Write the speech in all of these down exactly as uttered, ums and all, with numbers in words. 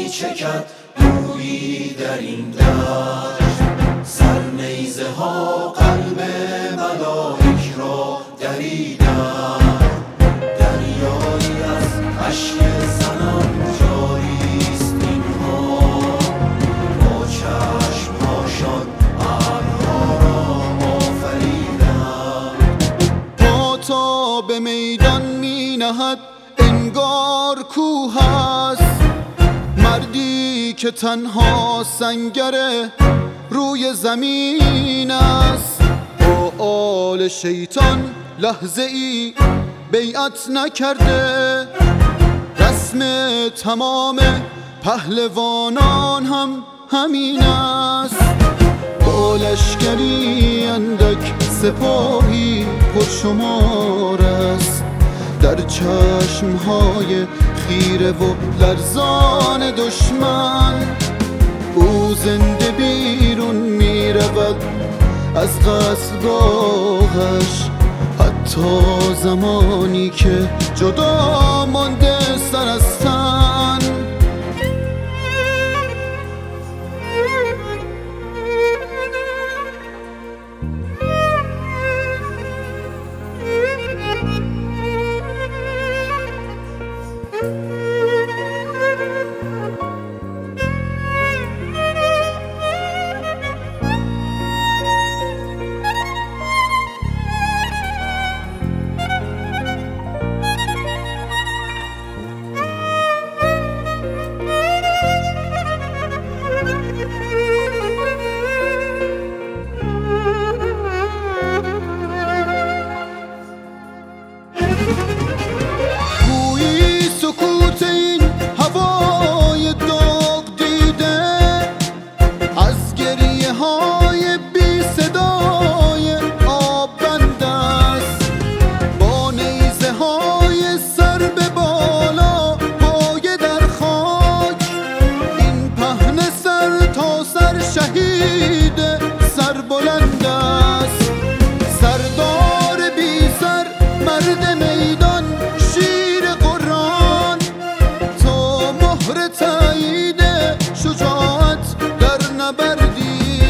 چکد رویی در این دشت، سرنیزه ها قلب ملائک را دریدند. دریایی از اشک زنان جاریست اینها، با چشمهاشان ابرها را آفریدند. پا تا به میدان می نهد انگار کوه است، مردی که تنها سنگر روی زمین است. با آل شیطان لحظه ای بیعت نکرده، رسم تمام پهلوانان هم همین است. با لشکری اندک سپاهی پرشمار است، در چشمهای خیره و لرزان دشمن. او زنده بیرون می رود از قصرگاهش، حتی زمانی که جدا مانده سر از تن. شهید سربلند است، سردار بی سر، مرد میدان، شیر قرآن. تو مهر تایید شجاعت در نبردی،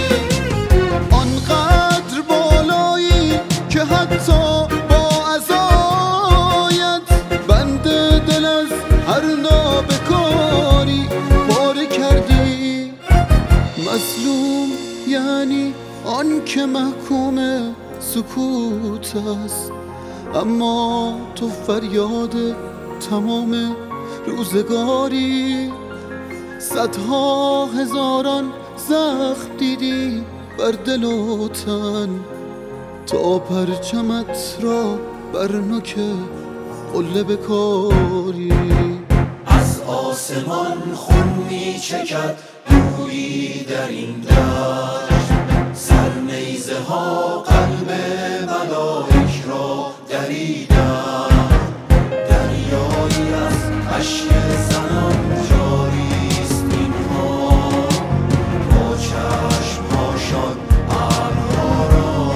آنقدر بالایی که حتی با عزایت بند دل از هر نابکاری پاره کردی. مظلوم یعنی آن که محکوم سکوت است، اما تو فریاد تمام روزگاری. صدها هزاران زخم دیدی بر دل و تن، تا پرچمت را بر نوک قله بکاری. از آسمان خون می چکد رویی در این دشت، سرنیزه ها قلب ملائک را دریدند. دریایی از اشک زنان جاریست اینها، با چشمهاشان ابرها را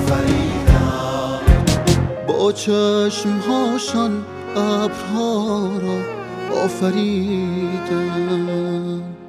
آفریدند. با چشمهاشان ابرها را آفریدند.